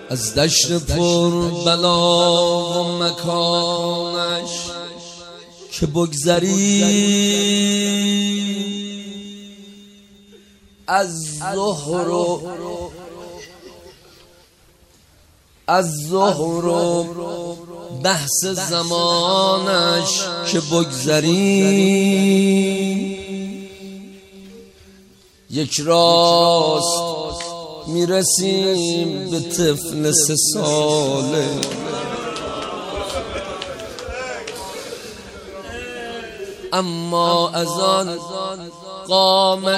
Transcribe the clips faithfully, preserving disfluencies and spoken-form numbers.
از دشت پر بلا و مکانش که بگذری از ظهر و از ظهر و بحث زمانش که بگذری یک راست میرسیم به طفل سه ساله اما از آن قامت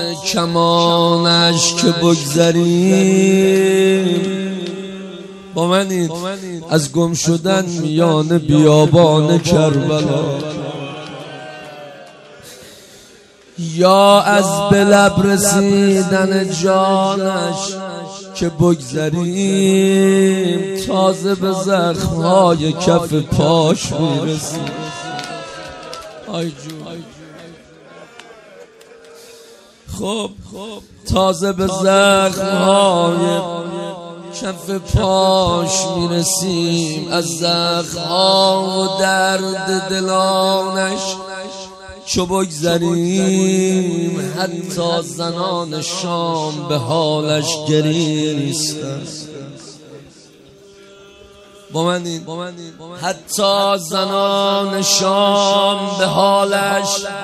کمانش که بگذریم با منید از گم شدن میان بیابان کربلا یا از به لب رسیدن جانش که بگذریم تازه به زخمهای کف پاش میرسیم آی جون خب تازه به زخمهای کف پاش میرسیم از زخمها و درد دلانش چو بگذریم حتی زنان شام به حالش گریستند با من این حتی زنان شام به حالش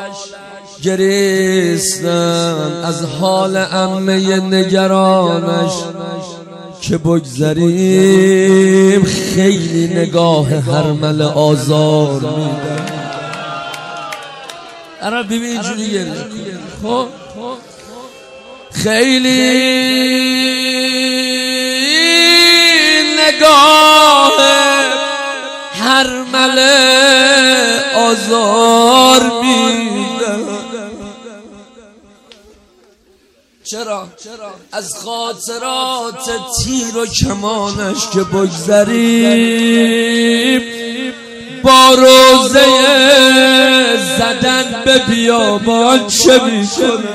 گریستند از حال عمه نگرانش که بگذریم خیلی نگاه هرمل آزار میدن ارا ببین اینجوری گریه خب خیلی نگاه هرمل آزار میدن چرا؟ از خاطرات تیر و کمانش که بگذریم با روزه زدن به بیابان چه میکنه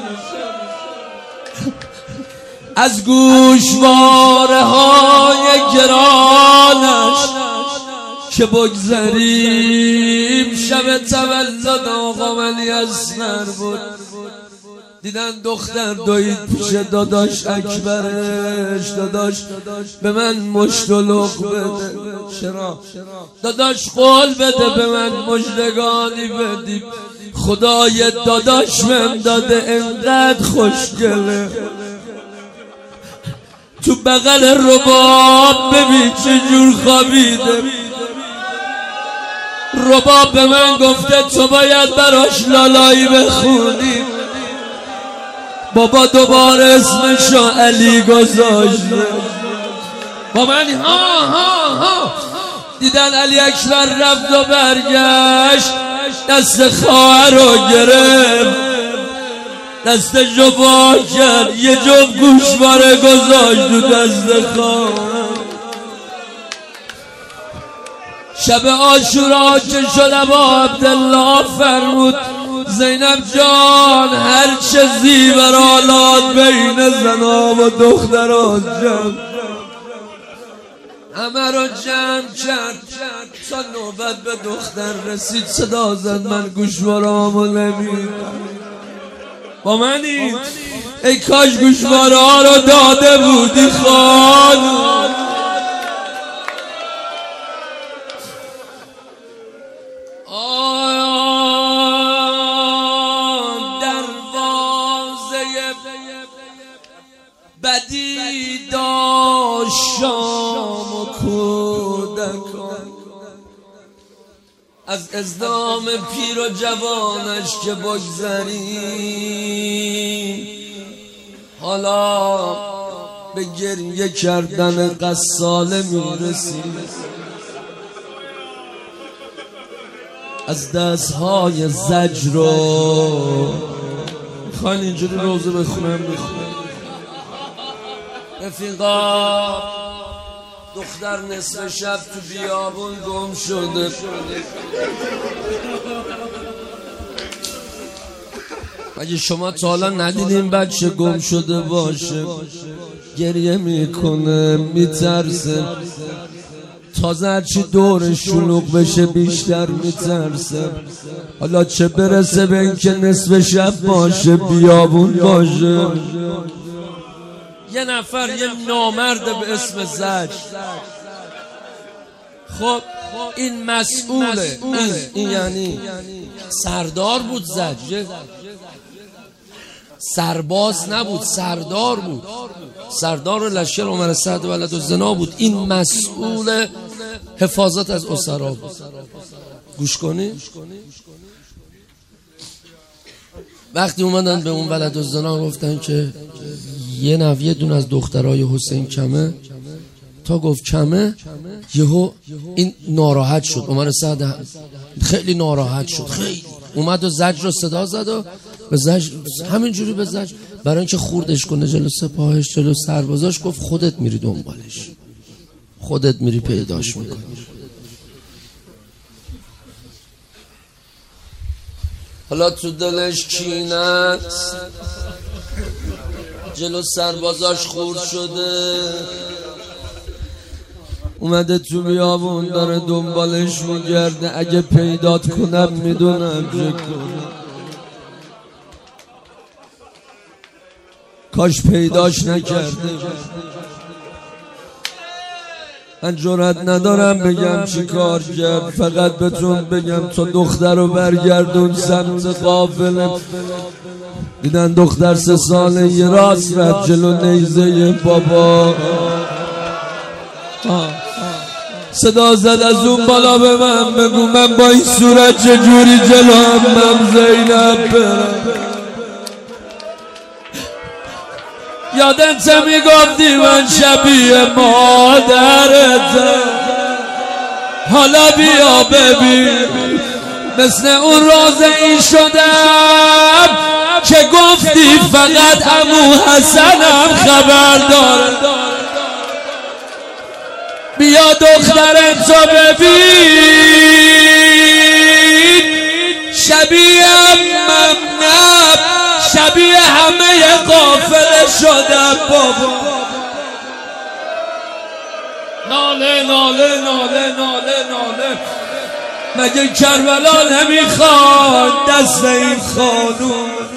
از گوشواره های گرانش که بگذریم شب تولد آقا ولی اصغر بود دیدن دختر دوید پیش داداش اکبرش داداش به من مشت و لق بده چرا؟ داداش قول بده به من مژدگانی بدی خدای داداش من داده انقدر خوشگله تو بغل رباب ببین چجور خوابیده رباب به من گفته تو باید براش لالایی بخونی بابا دوباره اسمشو علی گذاشته با من ها ها ها دیدن علی اکبر رفت و برگشت دست خواهر رو گرفت دستشو با کرد یه جفت گوشواره گذاشت تو دست خواهر شب عاشورا که شد با عبدالله فرمود زینب جان هر چه زیورالات بین زنا و دخترات جمع همه رو جمع کرد تا نوبت به دختر رسید صدا زد من گوشوارامو نمیدم با منی ای کاش گوشواره ها رو داده بودی خانم بدی داشت شام و کودکان از ازدام پیر و جوانش که بگذریم حالا به گریه کردن قصاله میرسیم از دستهای زجر رو میخواین اینجوری روزه بخونم بخونم رفیقا دختر نصف شب تو بیابون گم شده اگه شما تا حالا ندیدین بچه گم شده باشه گریه میکنه میترسه، تازه هرچی دور شلوغ بشه بیشتر میترسه. حالا چه برسه به این که نصف شب باشه بیابون باشه. یه نفر یه نامرد به اسم زج، خب این مسئوله، این, این یعنی سردار بود. زج سرباز نبود، سردار بود، سردار لشکر عمر سعد ولدالزنا بود. این مسئول حفاظت از اسرا بود. گوش کنی؟ وقتی اومدن به اون ولدالزنا گفتن که یه نویه دون از دخترای حسین کمه، تا گفت کمه یهو این ناراحت شد. عمر سعد خیلی ناراحت شد، خیلی اومد و زج رو صدا زد و به زج همینجوری به زج برای اینکه خوردش کنه جلو سپاهش جلو سربازاش گفت خودت میری دنبالش، خودت میری پیداش میکنی. حالا تو دلش کینه، جلو سربازاش خورد شده، اومده تو بیابون داره دنبالش میگرده. اگه پیدات کنم میدونم چه کنم. کاش پیداش نکرده. من جرأت ندارم بگم چی کار کرد، فقط بهتون بگم تا دختر رو برگردون سمت قافله. دیدن دختر سه ساله یه راست رفت جلو نیزه بابا. صدا زد از اون بالا به من بگو من با این صورت چجوری جلو همم زینب برم. یادت میگفتی من شبیه مادرتم، حالا بیا ببین مثل اون روزه شدم که گفتی فقط عمو حسنم خبر داره. بیا دخترت رو ببین، شبیه عمم نب، شبیه همه قافله شدم بابا. ناله ناله ناله ناله ناله، مگه کربلا نمیخواد دست این خانوم؟